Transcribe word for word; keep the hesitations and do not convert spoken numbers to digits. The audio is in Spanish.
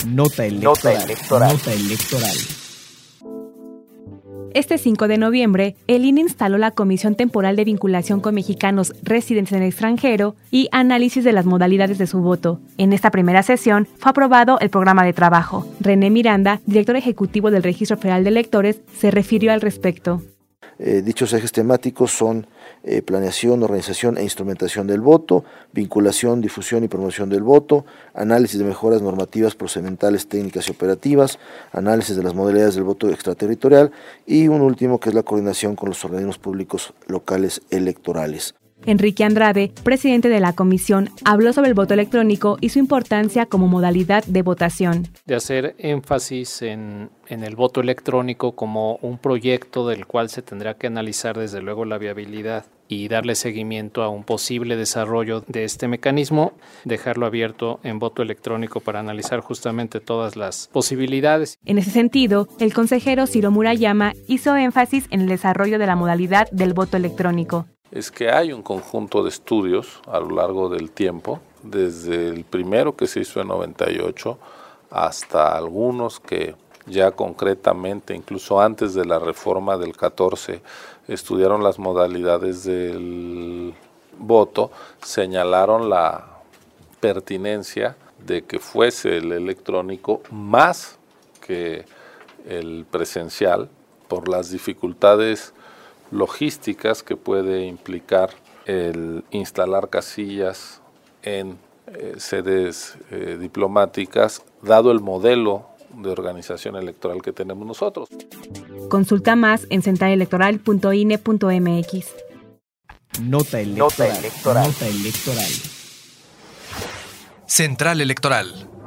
Nota electoral. Nota electoral. Nota electoral. Este cinco de noviembre, el I N E instaló la Comisión Temporal de Vinculación con Mexicanos Residentes en el Extranjero y análisis de las modalidades de su voto. En esta primera sesión fue aprobado el programa de trabajo. René Miranda, director ejecutivo del Registro Federal de Electores, se refirió al respecto. Eh, dichos ejes temáticos son eh, planeación, organización e instrumentación del voto, vinculación, difusión y promoción del voto, análisis de mejoras normativas, procedimentales, técnicas y operativas, análisis de las modalidades del voto extraterritorial y un último que es la coordinación con los organismos públicos locales electorales. Enrique Andrade, presidente de la comisión, habló sobre el voto electrónico y su importancia como modalidad de votación. De hacer énfasis en, en el voto electrónico como un proyecto del cual se tendrá que analizar desde luego la viabilidad y darle seguimiento a un posible desarrollo de este mecanismo, dejarlo abierto en voto electrónico para analizar justamente todas las posibilidades. En ese sentido, el consejero Ciro Murayama hizo énfasis en el desarrollo de la modalidad del voto electrónico. Es que hay un conjunto de estudios a lo largo del tiempo, desde el primero que se hizo en noventa y ocho hasta algunos que ya concretamente, incluso antes de la reforma del catorce, estudiaron las modalidades del voto, señalaron la pertinencia de que fuese el electrónico más que el presencial por las dificultades logísticas que puede implicar el instalar casillas en eh, sedes eh, diplomáticas, dado el modelo de organización electoral que tenemos nosotros. Consulta más en central electoral punto i n e punto m x. Nota electoral. Nota electoral. Nota electoral. Central Electoral.